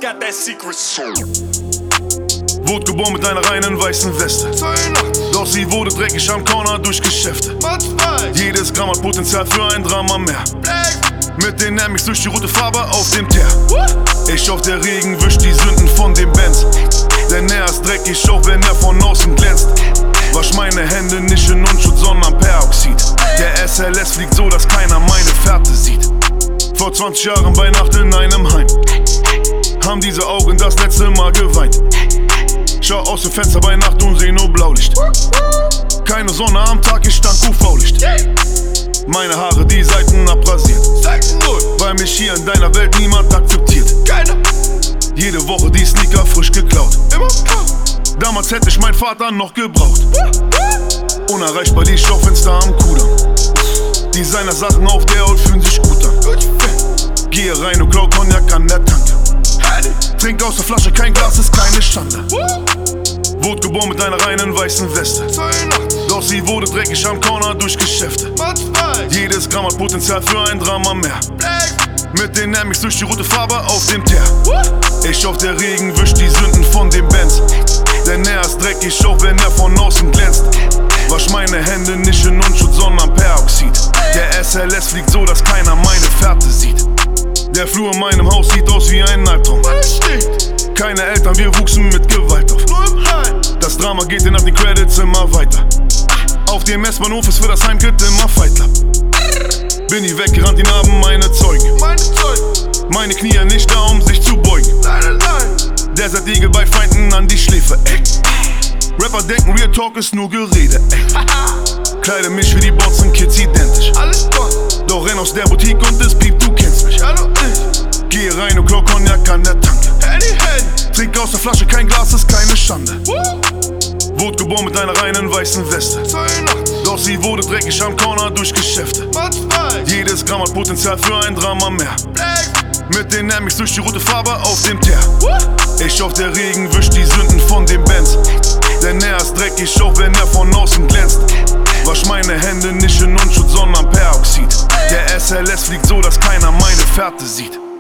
got that secret soul. Wurde geboren mit einer reinen weißen Weste. Doch sie wurde dreckig am Corner durch Geschäfte. Jedes Gramm hat Potenzial für ein Drama mehr. Mit den Amix durch die rote Farbe auf dem Teer. Ich hoffe, der Regen wischt die Sünden von dem Benz. Denn er ist dreckig, auch wenn er von außen glänzt. Wasch meine Hände nicht in Unschutz, sondern Peroxid. Der SLS fliegt so, dass keiner meine Fährte sieht. Vor 20 Jahren bei Nacht in einem Heim haben diese Augen das letzte Mal geweint. Schau aus dem Fenster bei Nacht und seh nur Blaulicht. Keine Sonne am Tag, ich stank UV-Licht. Meine Haare die Seiten abrasiert, weil mich hier in deiner Welt niemand akzeptiert. Jede Woche die Sneaker frisch geklaut. Damals hätte ich mein Vater noch gebraucht. Unerreichbar die Schaufenster am Kudamm. Designer-Sachen auf der Haut fühlen sich gut an. Gehe rein und klau Cognac an der Tanke. Trink aus der Flasche, kein Glas ist keine Schande. Wurde geboren mit einer reinen weißen Weste. Doch sie wurde dreckig am Corner durch Geschäfte. Jedes Gramm hat Potenzial für ein Drama mehr. Mit den Amix durch die rote Farbe auf dem Teer. Ich hoffe, der Regen wischt die Sünden von dem Benz. Denn er ist dreckig, auch wenn er von außen glänzt. Wasch meine Hände nicht in Unschutz, sondern Peroxid. Der SLS fliegt so, dass keiner meine Fährte sieht. Der Flur in meinem Haus sieht aus wie ein Albtraum. Keine Eltern, wir wuchsen mit Gewalt auf. Das Drama geht nach den Credits immer weiter. Auf dem S-Bahnhof ist für das Heimkit immer Fight Club. Bin ich weggerannt, die Narben meine Zeugen. Meine Knie nicht da, um sich zu beugen. Desert Eagle bei Feinden an die Schläfe, ey. Rapper denken, Real Talk ist nur Gerede, ey. Kleide mich wie die Bonzen Kids identisch. Doch renn aus der Boutique und es piept, du kennst mich. Gehe rein und klau Cognac an der Tanke. Trink aus der Flasche, kein Glas ist keine Schande. Wurde geboren mit einer reinen weißen Weste. Doch sie wurde dreckig am Corner durch Geschäfte. Jedes Gramm hat Potenzial für ein Drama mehr. Mit den Amix durch die rote Farbe auf dem Teer. Ich hoffe, der Regen wischt die Sünden von dem Benz. Denn er ist dreckig, auch wenn er von außen glänzt. Wasch meine Hände nicht in Unschutz, sondern Peroxid. Der SLS fliegt so, dass keiner meine Fährte sieht.